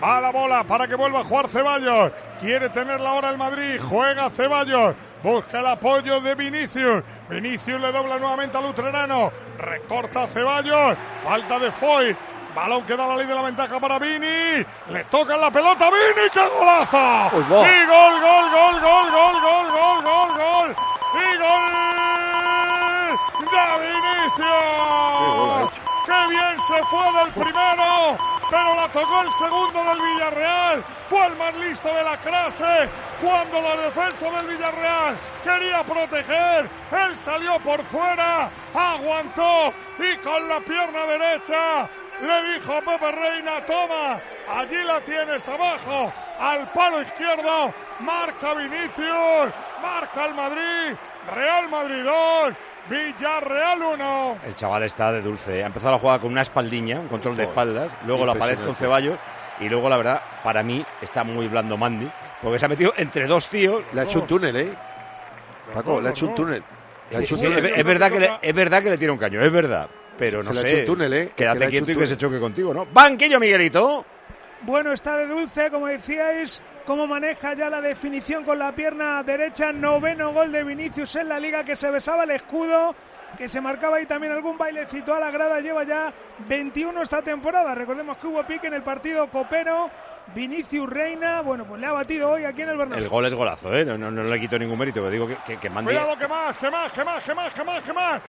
A la bola para que vuelva a jugar Ceballos. Quiere tenerla ahora el Madrid. Juega Ceballos. Busca el apoyo de Vinicius. Vinicius le dobla nuevamente al utrerano. Recorta Ceballos. Falta de Foy. Balón que da la ley de la ventaja para Vini. Le toca la pelota a Vini. ¡Qué golazo! Pues Y gol. Y gol de Vinicius. ¡Qué bien se fue del primero! Pero la tocó el segundo del Villarreal. Fue el más listo de la clase. Cuando la defensa del Villarreal quería proteger, él salió por fuera, aguantó y con la pierna derecha le dijo a Pepe Reina: toma, allí la tienes abajo, al palo izquierdo. Marca Vinicius, marca el Madrid. Real Madrid 2, Villarreal 1. El chaval está de dulce. Ha empezado la jugada con una espaldiña, un control de espaldas. Luego la pared con Ceballos. Y luego, la verdad, para mí está muy blando Mandy, porque se ha metido entre dos tíos. Le ha hecho un túnel, Paco, le ha hecho un túnel. Es verdad que le tira un caño, es verdad. Pero no sé. Le ha hecho un túnel, Quédate quieto y que se choque contigo, ¿no? Banquillo, Miguelito. Bueno, está de dulce, como decíais, cómo maneja ya la definición con la pierna derecha. 9º gol de Vinicius en la Liga, que se besaba el escudo, que se marcaba ahí también algún bailecito a la grada. Lleva ya 21 esta temporada. Recordemos que hubo pique en el partido copero. Vinicius Reina, bueno, pues le ha batido hoy aquí en el Bernabéu. El gol es golazo, no le quito ningún mérito, pero digo que mande. Cuidado, que más.